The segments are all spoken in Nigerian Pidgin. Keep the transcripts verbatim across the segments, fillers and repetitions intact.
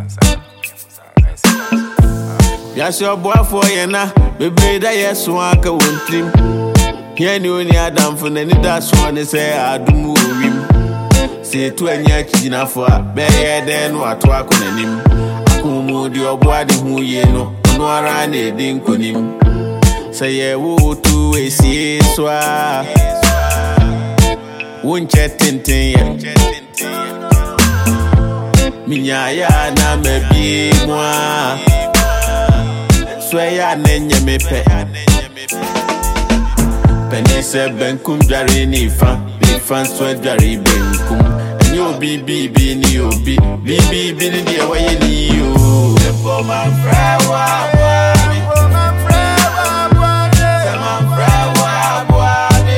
Yes, your boy for Yana, baby, that yes, one can win trim. Here, you only Adam for any that's one say I do move him. Say to any action for bear then what work on him. Akumu, your body who ye know, no run a dink on him. Say, yeah, woo to a see swa. Won't chat tintin. Minya ya na me bi moi. Sweya nenye me pe. Penny se benkum jari ni fan. Ni fan swe jari benkum. And yo bi bi bi ni yo bi. Bi bi bi ni dia wa ye ni yo. For my friend wa wa. For my friend wa wa. For my friend wa wa.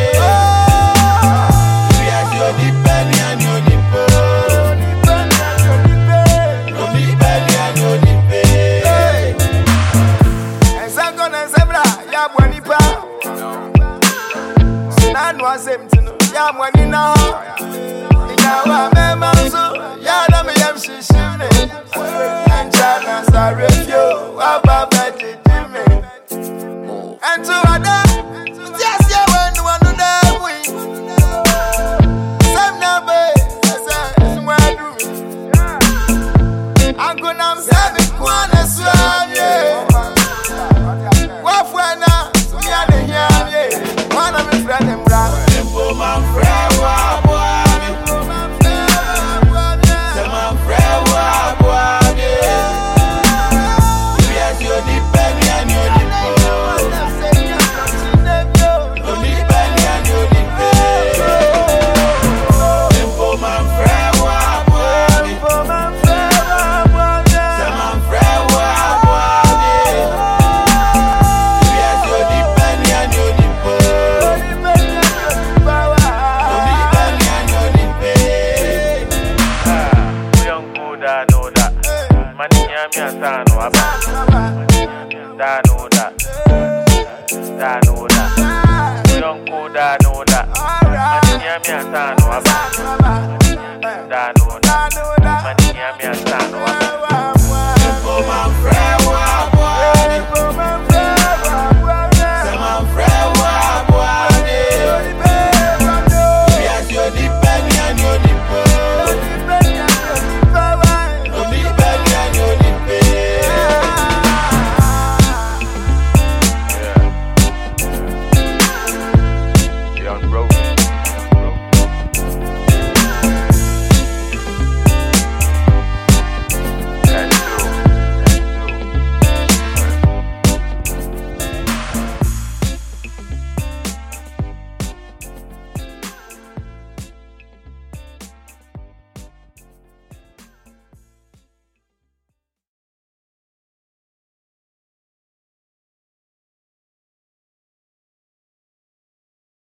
We are your depend and your depend. No be belly and your depend. And second and zebra, ya bwani pa. Sinan wa semtino, ya mwani na. Ikawa mema so, ya na me yam shishine. Anjana sa refio, wa baba jijime. And to ada, just ya when one of them we. Some number, that's why I do it. I'm gonna say the corner swam, yeah. What for now? We are the young, yeah. One of my friends, them brown. For my friend, what boy? For my friend, what boy? My friend, what boy? We are your depend and your depend. No depend and your depend. For my friend, what boy? For my friend, what boy? My friend, what boy? We are your depend and your depend. No depend and your depend. We don't go that, know that. Money, I'm your son, no about. That, know that. That, know that. We don't go that, know that. Money, I'm your son, no about. That, know that. Money, I'm your